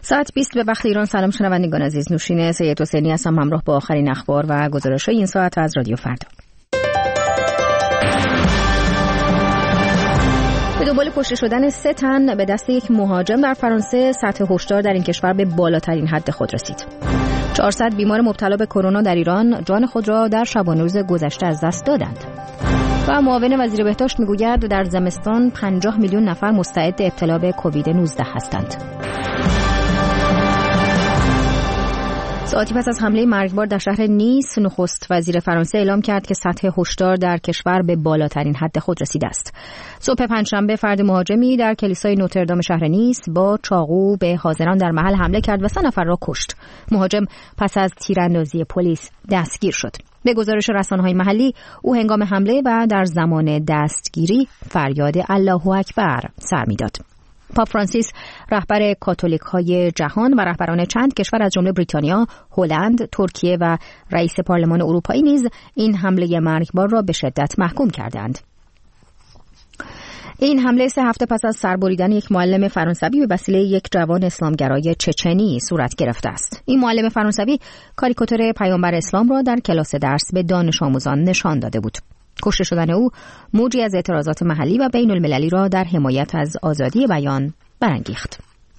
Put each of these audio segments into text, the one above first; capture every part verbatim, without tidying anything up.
ساعت بیست به وقت ایران. سلام شنوندگان عزیز، نوشین سید حسینی هستم همراه با آخرین اخبار و گزارش‌های این ساعت از رادیو فردا. به دنبال کشته شدن سه تن به دست یک مهاجم در فرانسه، سطح هشدار در این کشور به بالاترین حد خود رسید. چهارصد بیمار مبتلا به کرونا در ایران جان خود را در شبانه روز گذشته از دست دادند. و معاون وزیر بهداشت میگوید در زمستان پنجاه میلیون نفر مستعد ابتلا به کووید نوزده هستند. ساعتی پس از حمله مرگبار در شهر نیس، نخست وزیر فرانسه اعلام کرد که سطح هشدار در کشور به بالاترین حد خود رسیده است. صبح پنجشنبه فرد مهاجمی در کلیسای نوتردام شهر نیس با چاقو به حاضران در محل حمله کرد و سه نفر را کشت. مهاجم پس از تیراندازی پلیس دستگیر شد. به گزارش رسانه‌های محلی، او هنگام حمله و در زمان دستگیری فریاد الله اکبر سر می‌داد. پاپ فرانسیس، رهبر کاتولیک‌های جهان و رهبران چند کشور از جمله بریتانیا، هلند، ترکیه و رئیس پارلمان اروپایی نیز این حمله مرگبار را به شدت محکوم کردند. این حمله سه هفته پس از سربریدن یک معلم فرانسوی به وسیله یک جوان اسلامگرای چچنی صورت گرفته است. این معلم فرانسوی کاریکاتور پیامبر اسلام را در کلاس درس به دانش آموزان نشان داده بود. کشته شدن او موجی از اعتراضات محلی و بین المللی را در حمایت از آزادی بیان برانگیخت.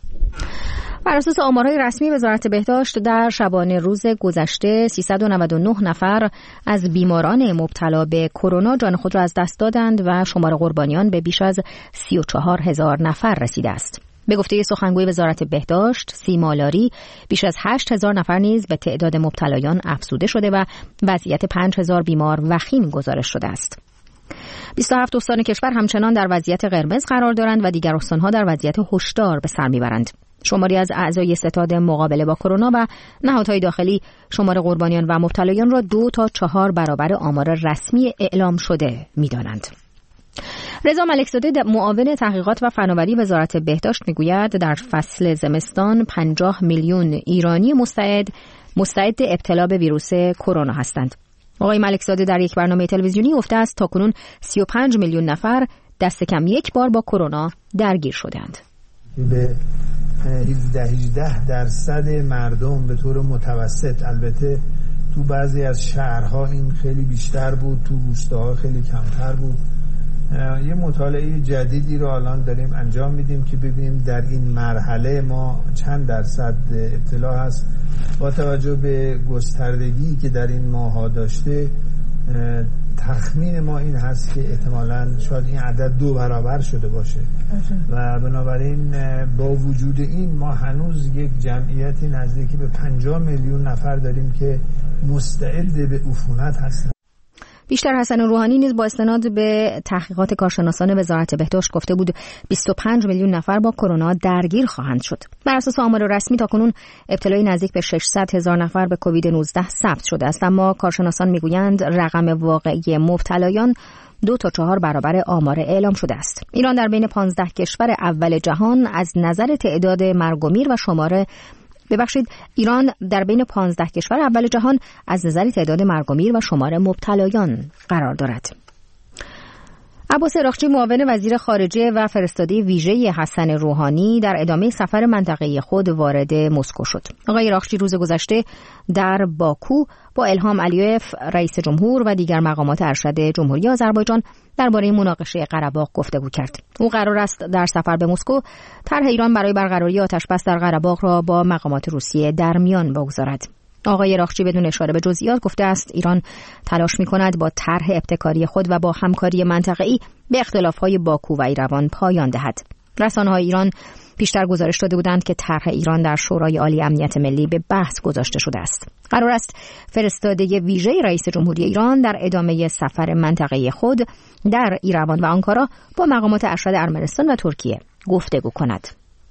بر اساس آمارهای رسمی وزارت بهداشت، در شبانه روز گذشته سیصد و نود و نه نفر از بیماران مبتلا به کرونا جان خود را از دست دادند و شمار قربانیان به بیش از سی و چهار هزار نفر رسیده است. به گفته سخنگوی وزارت بهداشت سیما لاری، بیش از هشت هزار نفر نیز به تعداد مبتلایان افزوده شده و وضعیت پنج هزار بیمار وخیم گزارش شده است. بیست و هفت استان کشور همچنان در وضعیت قرمز قرار دارند و دیگر استانها در وضعیت هشدار به سر میبرند. شماری از اعضای ستاد مقابله با کرونا و نهادهای داخلی شمار قربانیان و مبتلایان را دو تا چهار برابر آمار رسمی اعلام شده می‌دانند. رضا ملکزاده، معاون تحقیقات و فناوری وزارت بهداشت، میگوید در فصل زمستان پنجاه میلیون ایرانی مستعد مستعد ابتلا به ویروس کرونا هستند. آقای ملکزاده در یک برنامه تلویزیونی گفته است تاکنون سی و پنج میلیون نفر دست کم یک بار با کرونا درگیر شدند. به هجده هجده درصد مردم به طور متوسط، البته تو بعضی از شهرها این خیلی بیشتر بود، تو روستاها خیلی کمتر بود. یه مطالعه جدیدی رو الان داریم انجام میدیم که ببینیم در این مرحله ما چند درصد ابتلا هست. با توجه به گستردگی که در این ماها داشته، تخمین ما این هست که احتمالاً شاید این عدد دو برابر شده باشه و بنابراین با وجود این ما هنوز یک جمعیتی نزدیکی به پنجاه میلیون نفر داریم که مستعد به عفونت هستند. بیشتر حسن روحانی نیز با استناد به تحقیقات کارشناسان وزارت بهداشت گفته بود بیست و پنج میلیون نفر با کرونا درگیر خواهند شد. بر اساس آمار رسمی تاکنون ابتلای نزدیک به ششصد هزار نفر به کووید نوزده ثبت شده است، اما کارشناسان میگویند رقم واقعی مبتلایان دو تا چهار برابر آمار اعلام شده است. ایران در بین پانزده کشور اول جهان از نظر تعداد مرگ و میر و شماره ببخشید ایران در بین پانزده کشور اول جهان از نظر تعداد مرگ و میر و شمار مبتلایان قرار دارد. عباس عراقچی، معاون وزیر خارجه و فرستاده ویژه حسن روحانی، در ادامه سفر منطقه‌ای خود وارد مسکو شد. آقای عراقچی روز گذشته در باکو با الهام علیوف رئیس جمهور و دیگر مقامات ارشد جمهوری آذربایجان درباره مناقشه قره‌باغ گفتگو کرد. او قرار است در سفر به مسکو طرح ایران برای برقراری آتش‌بس در قره‌باغ را با مقامات روسیه در میان بگذارد. آقای عراقچی بدون اشاره به جزئیات گفته است ایران تلاش می‌کند با طرح ابتکاری خود و با همکاری منطقه‌ای به اختلاف‌های باکو و ایروان پایان دهد. رسانه‌های ایران پیشتر گزارش داده بودند که طرح ایران در شورای عالی امنیت ملی به بحث گذاشته شده است. قرار است فرستاده ویژه رئیس جمهوری ایران در ادامه سفر منطقه‌ای خود در ایروان و آنکارا با مقامات ارشد ارمنستان و ترکیه گفتگو کند.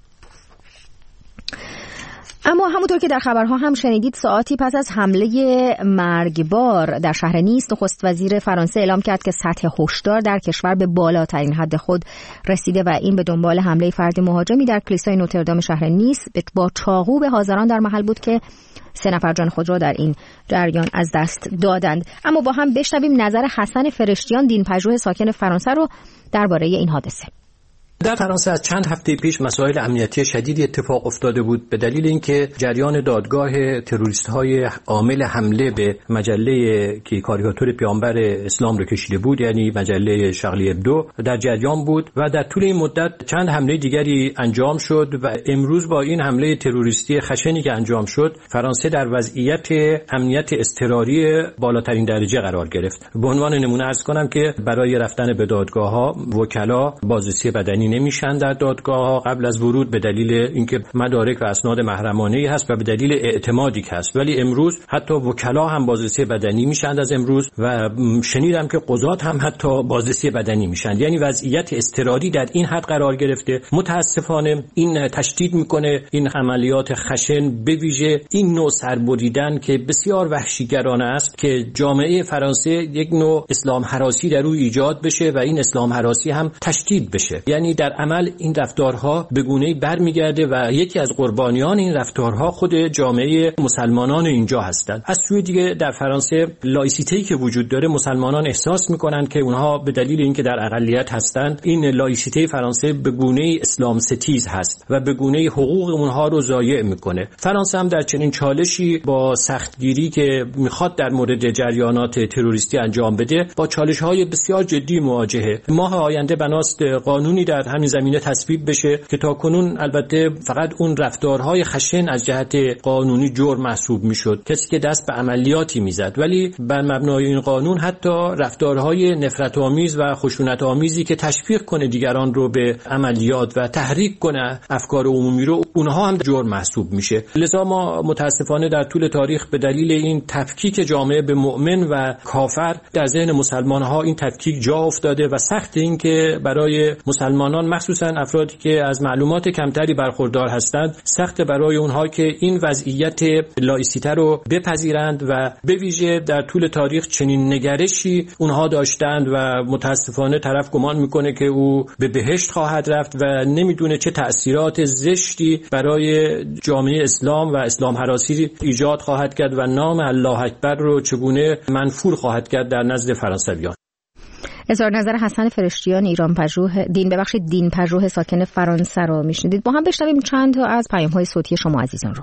اما همونطور که در خبرها هم شنیدید، ساعتی پس از حمله مرگبار در شهر نیس، نخست وزیر فرانسه اعلام کرد که سطح هشدار در کشور به بالاترین حد خود رسیده و این به دنبال حمله فرد مهاجمی در کلیسای نوتردام شهر نیس با چاقو به حاضران در محل بود که سه نفر جان خود را در این جریان از دست دادند. اما با هم بشنویم نظر حسن فرشتیان، دینپژوه ساکن فرانسه رو درباره این حادثه. در فرانسه از چند هفته پیش مسائل امنیتی شدیدی اتفاق افتاده بود به دلیل اینکه جریان دادگاه تروریست‌های عامل حمله به مجله که کاریکاتور پیامبر اسلام رو کشیده بود، یعنی مجله شارلی ابدو، در جریان بود و در طول این مدت چند حمله دیگری انجام شد و امروز با این حمله تروریستی خشنی که انجام شد، فرانسه در وضعیت امنیت اضطراری بالاترین درجه قرار گرفت. به عنوان نمونه عرض کنم که برای رفتن به دادگاه‌ها وکلا بازرسی بدنی نمیشن در دادگاه‌ها قبل از ورود به دلیل اینکه مدارک و اسناد محرمانه‌ای هست و به دلیل اعتمادی که هست، ولی امروز حتی وکلا هم بازرسی بدنی میشن از امروز و شنیدم که قضات هم حتی بازرسی بدنی میشن. یعنی وضعیت اضطراری در این حد قرار گرفته. متاسفانه این تشدید میکنه این عملیات خشن، به ویژه این نوع سربریدن که بسیار وحشیگرانه است که جامعه فرانسه یک نوع اسلام هراسی در روی ایجاد بشه و این اسلام هراسی هم تشدید بشه. یعنی در عمل این رفتارها به گونه‌ای برمیگرده و یکی از قربانیان این رفتارها خود جامعه مسلمانان اینجا هستند. از سوی دیگه در فرانسه لایسیته‌ای که وجود داره، مسلمانان احساس میکنن که اونها به دلیل اینکه در اقلیت هستند، این لایسیته فرانسه به گونه‌ای اسلام ستیز هست و به گونه‌ای حقوق اونها رو ضایع میکنه. فرانسه هم در چنین چالشی با سختگیری که میخواد در مورد جریانات تروریستی انجام بده، با چالش‌های بسیار جدی مواجهه. ماه آینده بناست قانونی در همین زمینه تصویب بشه که تاکنون البته فقط اون رفتارهای خشن از جهت قانونی جرم محسوب میشد، کسی که دست به عملیاتی میزد، ولی بر مبنای این قانون حتی رفتارهای نفرت آمیز و خشونت آمیزی که تشویق کنه دیگران رو به عملیات و تحریک کنه افکار عمومی رو، اونها هم جرم محسوب میشه. لذا ما متاسفانه در طول تاریخ به دلیل این تفکیک جامعه به مؤمن و کافر در ذهن مسلمان‌ها این تفکیک جا افتاده و سخت این که برای مسلمانان، مخصوصا افرادی که از معلومات کمتری برخوردار هستند، سخت برای اونها که این وضعیت لایسیته رو بپذیرند و به ویژه در طول تاریخ چنین نگرشی اونها داشتند و متاسفانه طرف گمان میکنه که او به بهشت خواهد رفت و نمیدونه چه تأثیرات زشتی برای جامعه اسلام و اسلام هراسی ایجاد خواهد کرد و نام الله اکبر رو چگونه منفور خواهد کرد در نزد فرانسویان. اظهار نظر حسن فرشتیان ایران پژوه دین ببخشید دین پژوه ساکن فرانسه رو میشنیدید. با هم بشنویم چند تا از پیام‌های صوتی شما عزیزان رو.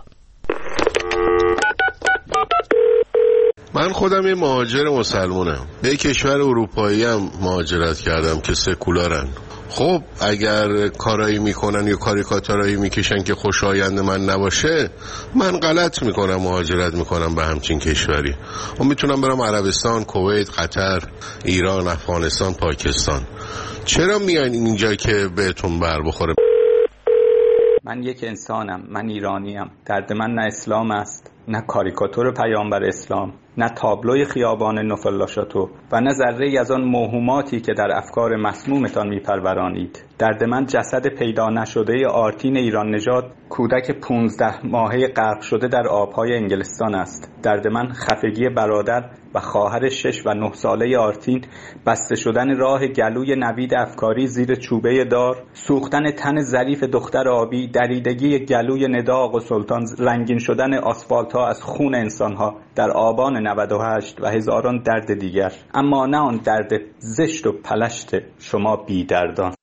من خودم یه مهاجر مسلمونم، به کشور اروپایی هم مهاجرت کردم که سکولارن. خب اگر کارایی میکنن یا کاریکاتورایی میکشن که خوشایند من نباشه، من غلط میکنم، مهاجرت میکنم به همچین کشوری. و میتونم برم عربستان، کویت، قطر، ایران، افغانستان، پاکستان. چرا میان اینجا که بهتون بر بخوره؟ من یک انسانم، من ایرانیم. درد من نه اسلام است، نه کاریکاتور پیامبر اسلام، نه تابلوی خیابان نوفلاشاتو و نه ذره‌ای از آن موهوماتی که در افکار مسمومتان میپرورانید. درد من جسد پیدا نشده آرتین ایران نژاد، کودک پونزده ماهه غرق شده در آبهای انگلستان است. درد من خفگی برادر و خواهر شش و نه ساله آرتین، بسته شدن راه گلوی نوید افکاری زیر چوبه دار، سوختن تن ظریف دختر آبی، دریدگی گلوی ندا آقا سلطان، رنگین شدن آسفالت ها از خون انسان ها در آبان نود و هشت و هزاران درد دیگر، اما نه آن درد زشت و پلشت شما بی دردان.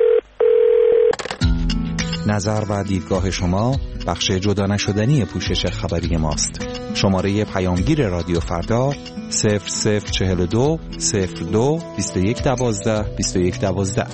نظر و دیدگاه شما بخش جدا نشدنی پوشش خبری ماست. شماره پیامگیر رادیو فردا صفر صفر چهل و دو صفر دو بیست و یک دوازده بیست و یک دوازده.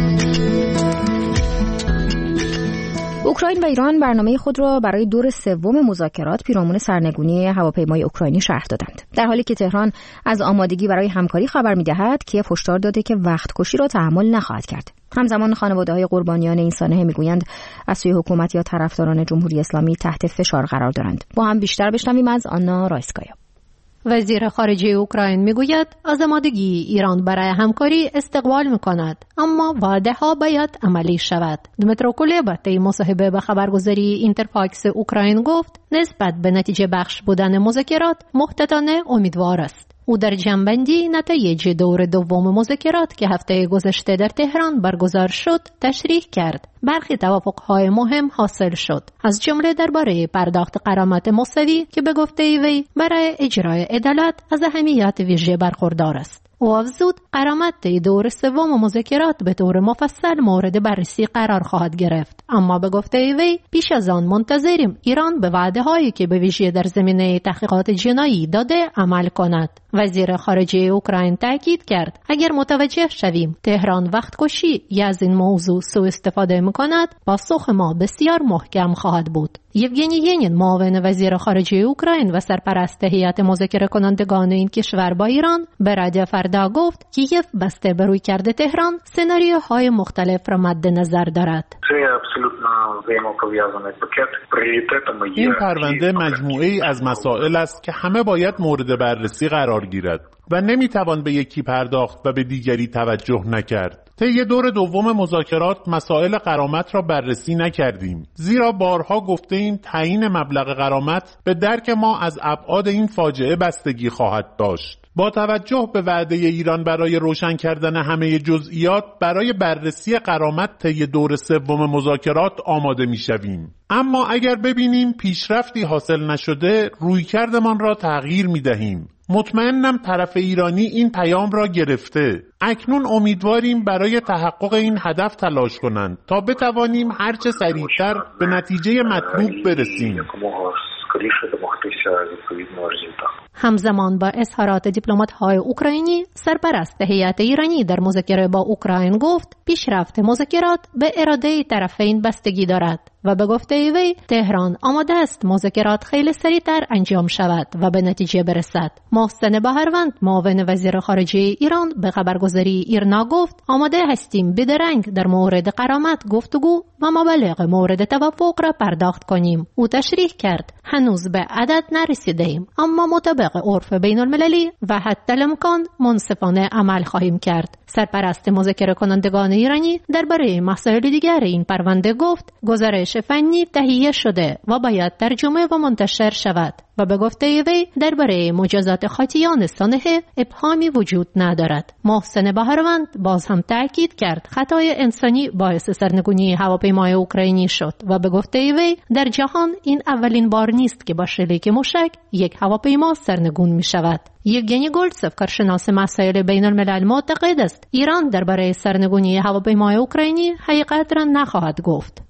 اوکراین و ایران برنامه خود را برای دور سوم مذاکرات پیرامون سرنگونی هواپیمای اوکراینی شرح دادند. در حالی که تهران از آمادگی برای همکاری خبر می‌دهد، کیف هشدار داده که وقت کشی را تحمل نخواهد کرد. همزمان خانواده‌های قربانیان این سانحه می‌گویند از سوی حکومت یا طرفداران جمهوری اسلامی تحت فشار قرار دارند. با هم بیشتر بشنویم از آنا رایسکایا. وزیر خارجه اوکراین میگوید از آمادگی ایران برای همکاری استقبال میکند، اما وعده ها باید عملی شود. دمیترو کولبا طی مصاحبه به خبرگزاری اینترفاکس اوکراین گفت نسبت به نتیجه بخش بودن مذاکرات محتاطانه امیدوار است. او در جنبندی نتایج دور دوم مذاکرات که هفته گذشته در تهران برگزار شد تشریح کرد. برخی توافق‌های مهم حاصل شد، از جمله درباره پرداخت غرامت مساوی که به گفته وی برای اجرای عدالت از اهمیت ویژه برخوردار است. او افزود غرامت طی دور سوم مذاکرات به طور مفصل مورد بررسی قرار خواهد گرفت، اما به گفته وی پیش از آن منتظریم ایران به وعده هایی که به ویژه در زمینه تحقیقات جنایی داده عمل کند. وزیر خارجه اوکراین تاکید کرد اگر متوجه شویم تهران وقت کشی یا از این موضوع سوء استفاده می‌کند، پاسخ ما بسیار محکم خواهد بود. یوگنی ینین معاون وزیر خارجه اوکراین و سرپرست هیئت مذاکره کنندگان این کشور با ایران به رادیو فردا گفت کیف بسته به رویکرد تهران سناریوهای مختلف را مد نظر دارد. این پرونده مجموعه ای از مسائل است که همه باید مورد بررسی قرار گیرد و نمیتوان به یکی پرداخت و به دیگری توجه نکرد. طی دور دوم مذاکرات مسائل غرامت را بررسی نکردیم، زیرا بارها گفته ایم تعیین مبلغ غرامت به درک ما از ابعاد این فاجعه بستگی خواهد داشت. با توجه به وعده ایران برای روشن کردن همه جزئیات برای بررسی غرامت طی دور سوم مذاکرات آماده می‌شویم. اما اگر ببینیم پیشرفتی حاصل نشده، رویکردمان را تغییر می‌دهیم. مطمئنم طرف ایرانی این پیام را گرفته. اکنون امیدواریم برای تحقق این هدف تلاش کنند تا بتوانیم هرچه سریعتر به نتیجه مطلوب برسیم. همزمان با اظهارات دیپلمات‌های اوکراینی، سرپرست هیئت ایرانی در مذاکره با اوکراین گفت پیشرفت مذاکرات به اراده طرفین بستگی دارد و به گفته وی تهران آماده است مذاکرات خیلی سریعتر انجام شود و به نتیجه برسد. محسن بهروند معاون وزیر خارجه ایران به خبرگزاری ایرنا گفت آماده هستیم بدرنگ در مورد غرامت گفتگو و مبالغ مورد توافق را پرداخت کنیم. او تشریح کرد هنوز به عدد نرسیدیم، اما مطابق عرف بین المللی و حتی الامکان منصفانه عمل خواهیم کرد. سرپرست مذاکره کنندگان ایرانی درباره مسائل دیگر این پرونده گفت گزارش فنی تهیه شده و باید ترجمه و منتشر شود و به گفته وی درباره مجازات خاطیان سانحه ابهامی وجود ندارد. محسن بهروند باز هم تاکید کرد خطای انسانی باعث سرنگونی هواپیمای اوکراینی شد و به گفته وی در جهان این اولین بار نیست که با شلیک موشک یک هواپیما سرنگون می شود. یوگنی گولتسف کارشناس مسائل بین الملل معتقد است ایران درباره سرنگونی هواپیمای اوکراینی حقیقت را نخواهد گفت.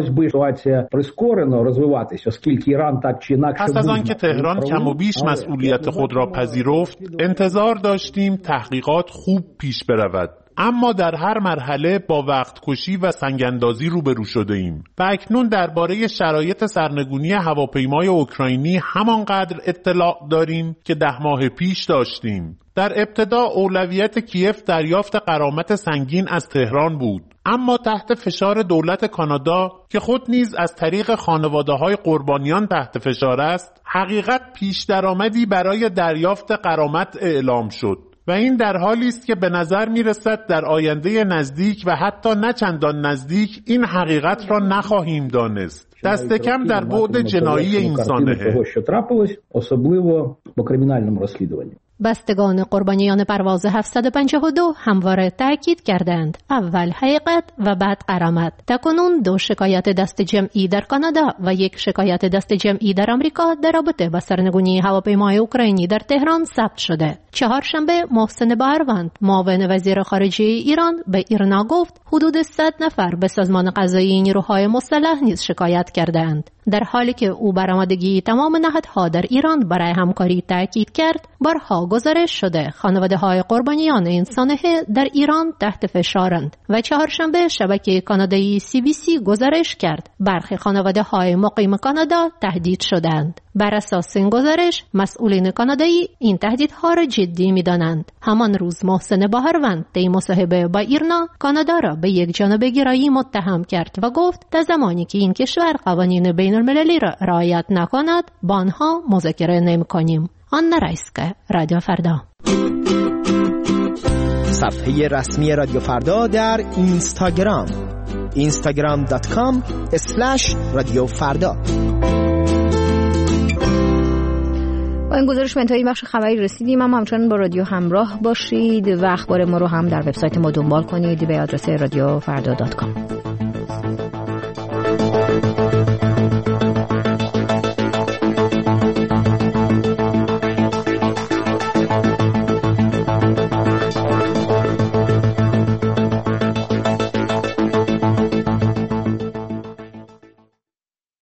پس از آنکه تهران کم و بیش مسئولیت خود را پذیرفت، انتظار داشتیم تحقیقات خوب پیش برود. اما در هر مرحله با وقت کشی و سنگاندازی روبرو شده ایم و اکنون درباره شرایط سرنگونی هواپیمای اوکراینی همانقدر اطلاع داریم که ده ماه پیش داشتیم. در ابتدا اولویت کیف دریافت غرامت سنگین از تهران بود، اما تحت فشار دولت کانادا که خود نیز از طریق خانواده‌های قربانیان تحت فشار است، حقیقت پیش درآمدی برای دریافت غرامت اعلام شد و این در حالی است که به نظر می رسد در آینده نزدیک و حتی نه چندان نزدیک این حقیقت را نخواهیم دانست. دست کم در بعد جنایی این سانحه. بستگان قربانیان پرواز هفتصد و پنجاه و دو همواره تاکید کردند اول حقیقت و بعد غرامت. تاکنون دو شکایت دست جمعی در کانادا و یک شکایت دست جمعی در آمریکا در رابطه با سرنگونی هواپیمای اوکراینی در تهران ثبت شده. چهارشنبه محسن بهروند معاون وزیر خارجه ایران به ایرنا گفت حدود صد نفر به سازمان قضایی نیروهای مسلح نیز شکایت کردند. در حالی که او برآمدگی تمام نهادها در ایران برای همکاری تاکید کرد، بارها گزارش شده خانواده‌های قربانیان این سانحه در ایران تحت فشارند و چهارشنبه شبکه کانادایی سی بی سی گزارش کرد برخی خانواده‌های مقیم کانادا تهدید شدند. بر اساس این گزارش مسئولین کانادایی این تهدیدها را جدی می‌دانند. همان روز محسن بهروند در مصاحبه با ایرنا کانادا را به یک جانبه گرایی متهم کرد و گفت تا زمانی که این کشور قوانین بین المللی را رعایت نکند با آنها مذاکره نمی‌کنیم. آنا رایسکا، رادیو فردا. صفحه رسمی رادیو فردا در اینستاگرام اینستاگرام دات کام اسلش رادیو فردا. با این گزارش به انتهای بخش خبری رسیدیم. اما همچنان با رادیو همراه باشید و اخبار ما رو هم در وبسایت ما دنبال کنید به آدرس رادیو فردا دات کام.